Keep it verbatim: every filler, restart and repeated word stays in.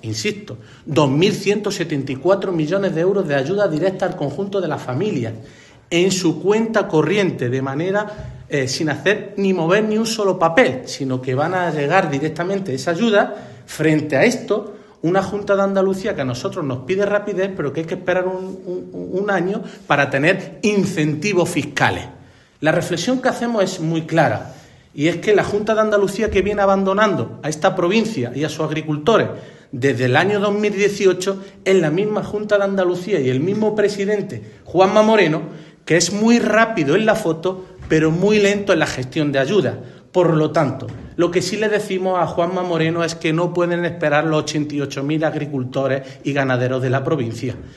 insisto, dos mil ciento setenta y cuatro millones de euros de ayuda directa al conjunto de las familias en su cuenta corriente, de manera eh, sin hacer ni mover ni un solo papel, sino que van a llegar directamente esa ayuda. Frente a esto, una Junta de Andalucía que a nosotros nos pide rapidez, pero que hay que esperar un, un, un año para tener incentivos fiscales. La reflexión que hacemos es muy clara, y es que la Junta de Andalucía, que viene abandonando a esta provincia y a sus agricultores desde el año dos mil dieciocho, es la misma Junta de Andalucía y el mismo presidente, Juanma Moreno, que es muy rápido en la foto, pero muy lento en la gestión de ayuda. Por lo tanto, lo que sí le decimos a Juanma Moreno es que no pueden esperar los ochenta y ocho mil agricultores y ganaderos de la provincia.